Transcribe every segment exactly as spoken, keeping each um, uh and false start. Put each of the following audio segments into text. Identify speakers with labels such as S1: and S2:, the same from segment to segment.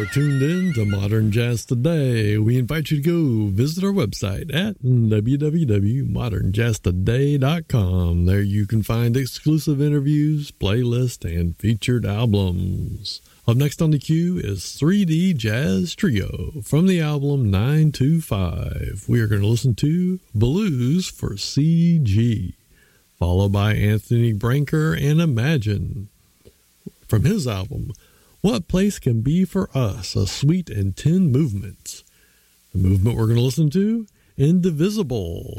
S1: tuned in to Modern Jazz Today. We invite you to go visit our website at w w w dot modern jazz today dot com. There you can find exclusive interviews, playlists, and featured albums. Up next on the queue is three D Jazz Trio from the album nine two five. We are going to listen to Blues for C G, followed by Anthony Branker and Imagine from his album What Place Can Be For Us, a Suite in ten movements. The movement we're going to listen to, Indivisible.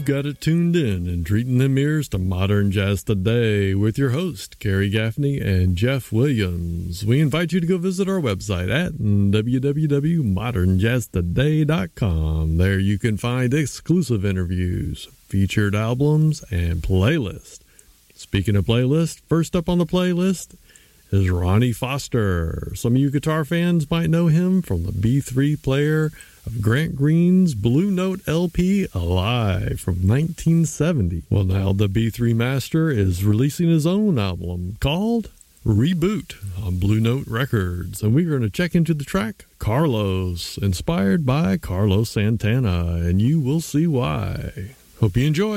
S1: You've got it tuned in and treating them ears to Modern Jazz Today with your host, Kerry Gaffney and Jeff Williams. We invite you to go visit our website at w w w dot modern jazz today dot com. There you can find exclusive interviews, featured albums, and playlists. Speaking of playlist, first up on the playlist is Ronnie Foster. Some of you guitar fans might know him from the B three player of Grant Green's Blue Note L P Alive from nineteen seventy. Well, now the B three master is releasing his own album called Reboot on Blue Note Records, and we're going to check into the track Carlos, inspired by Carlos Santana, and you will see why. Hope you enjoy.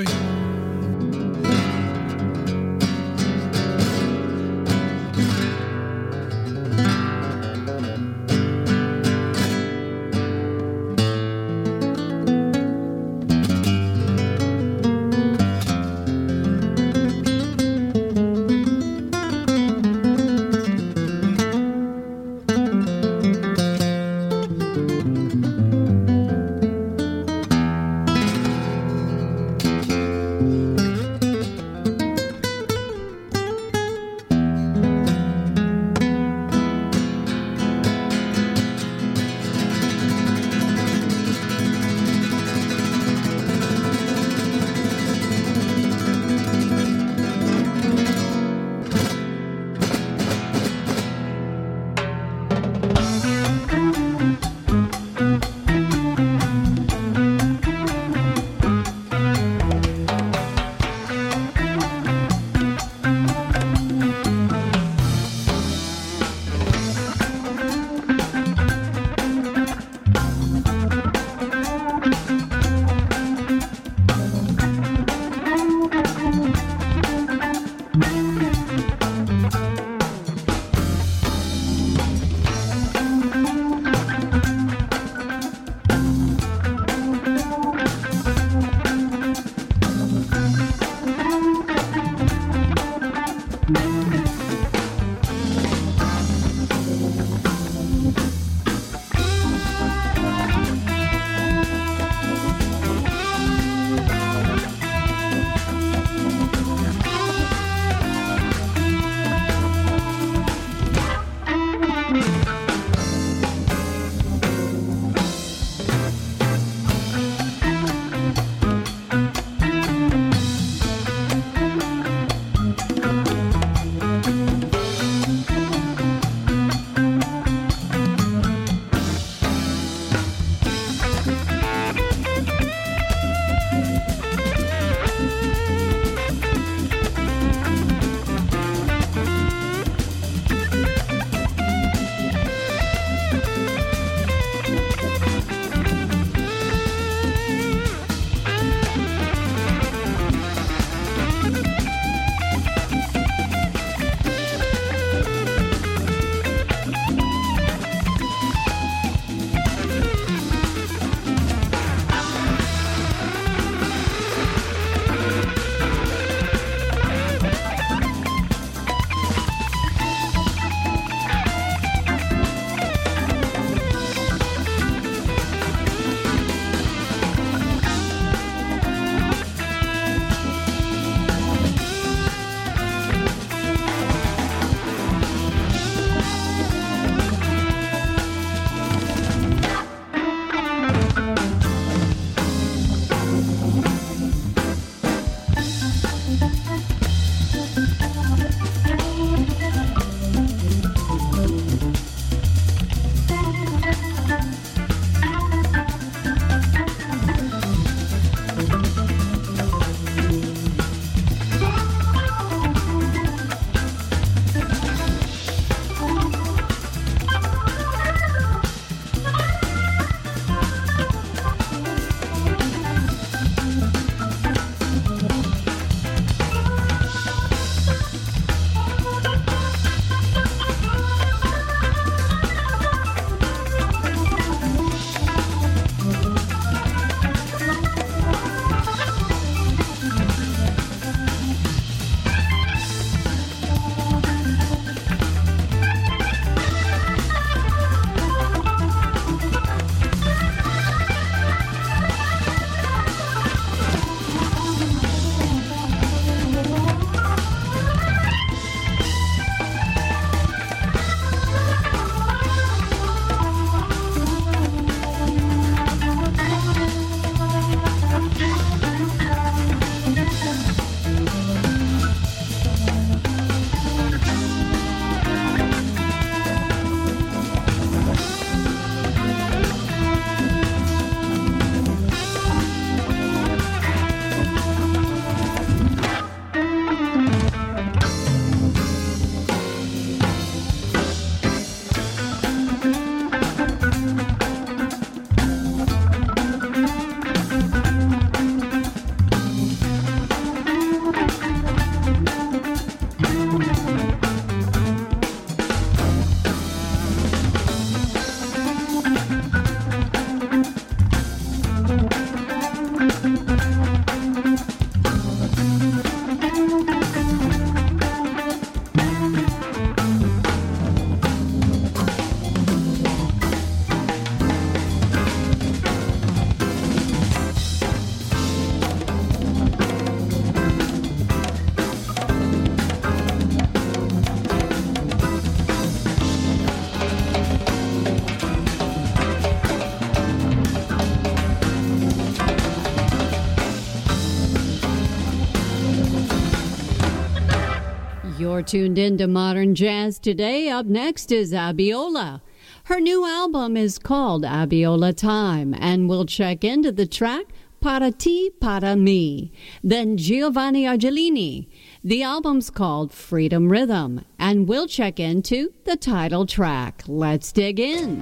S2: You're tuned in to Modern Jazz Today. Up next is Abiola. Her new album is called Abiola Time, and we'll check into the track Para Ti, Para Mi. Then Giovanni Argelini. The album's called Freedom Rhythm, and we'll check into the title track. Let's dig in.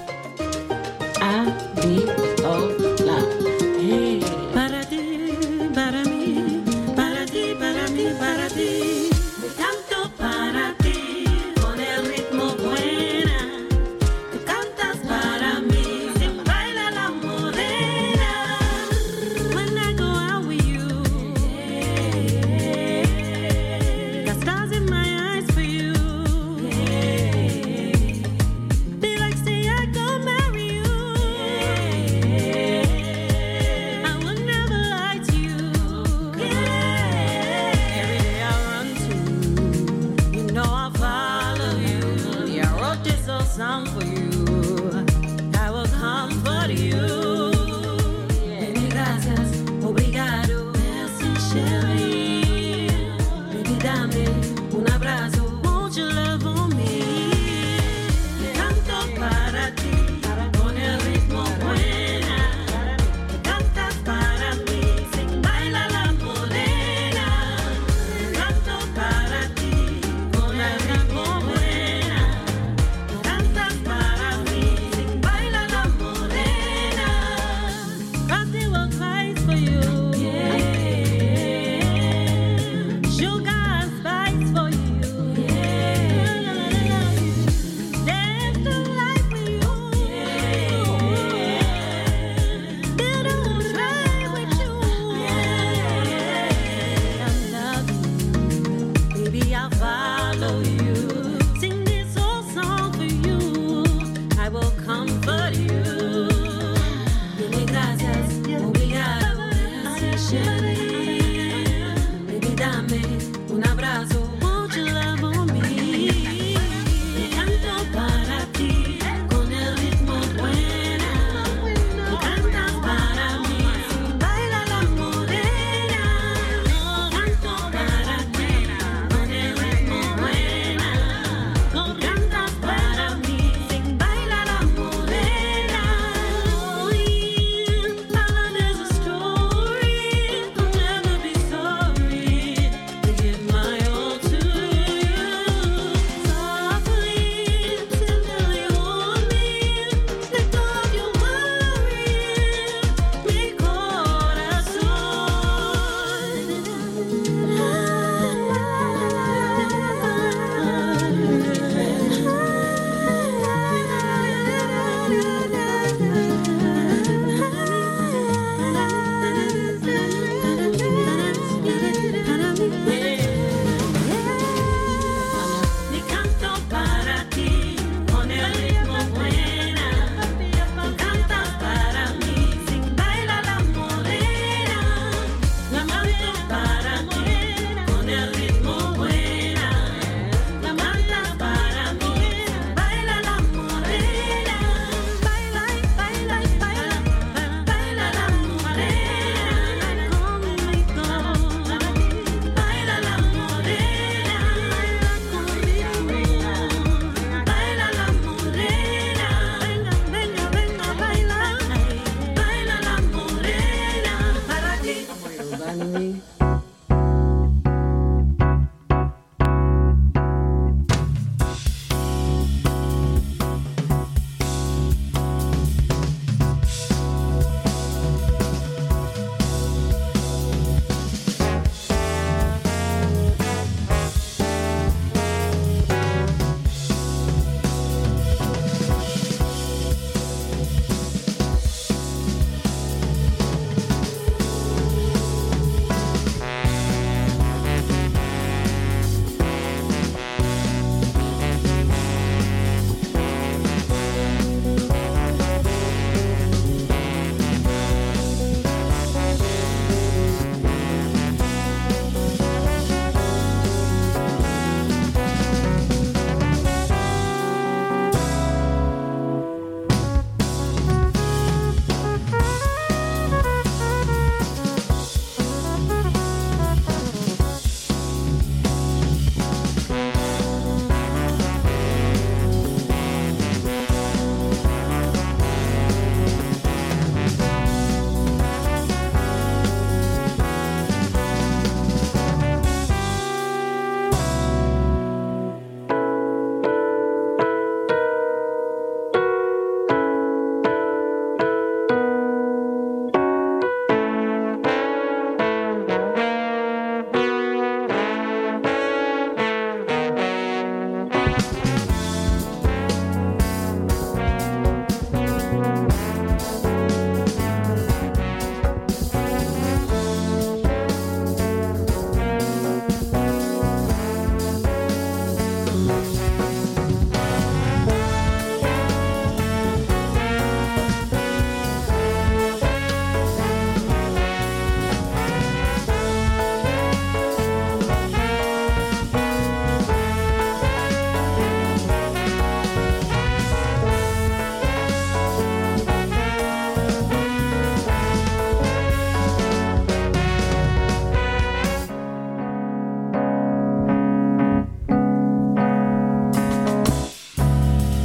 S3: Abiola. Hey. Para ti, para mí, para ti, para mí, para ti. Me canto para ti, con el ritmo buena. Tú cantas para mí, se baila la morena. When I go out with you, got stars in my eyes for you. They like say I go marry you. I would never lie to you. Every day I run to you. You know I'll follow you. Yeah, I wrote this old song for you. I will come for you.